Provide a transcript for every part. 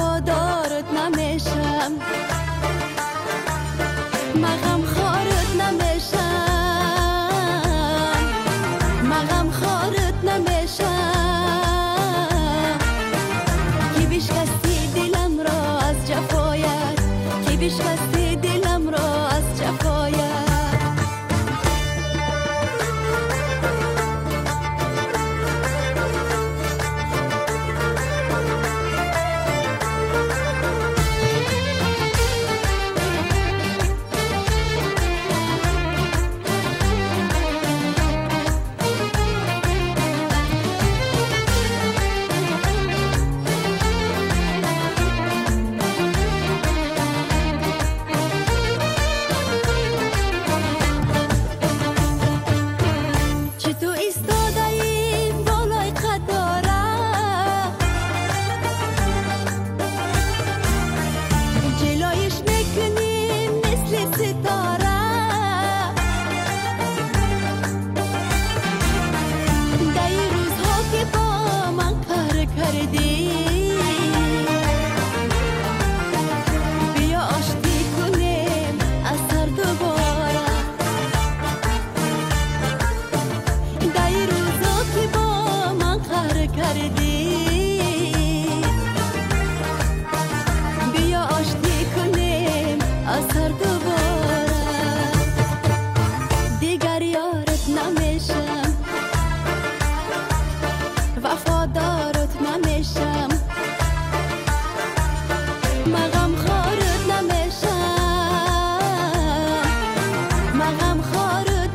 وفادارت نمیشم، مغم خارت نمیشم، مغم خارت نمیشم. کی بشکستی دلم را از جفایت، کی بشکستی دلم را از جفایت. وفادارت نمیشم، مغم خارت نمیشم، مغم خارت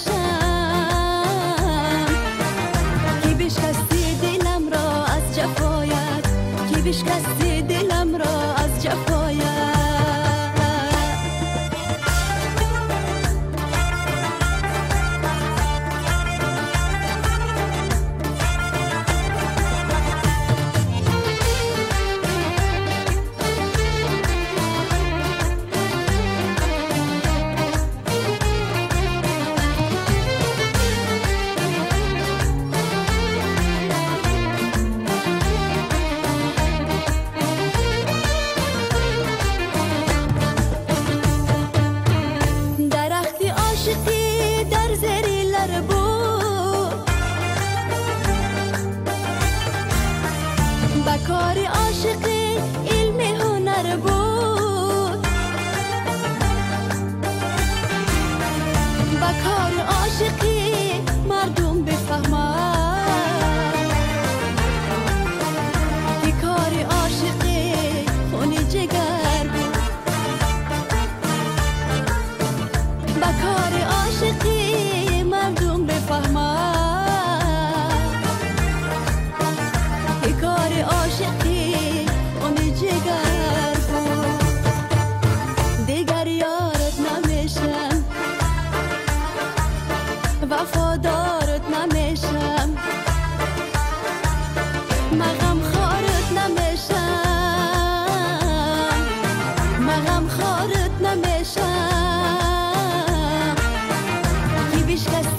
نمیشم. کی بشکستی دلم را از جفایت، کی بشکستی دلم را از جفایت. در زری لر بود بکار عاشقی علم هنر بود، بکار عاشقی مردم بفهمند که کار عاشقی خون جگر بود، بکار عاشقی مردم بفهمند که کار عاشقی خون جگر بود. دیگر یارت نمیشم، وفادارت نمیشم، مغم خارت نمیشم، مغم خارت نمیشم. کی بشکستی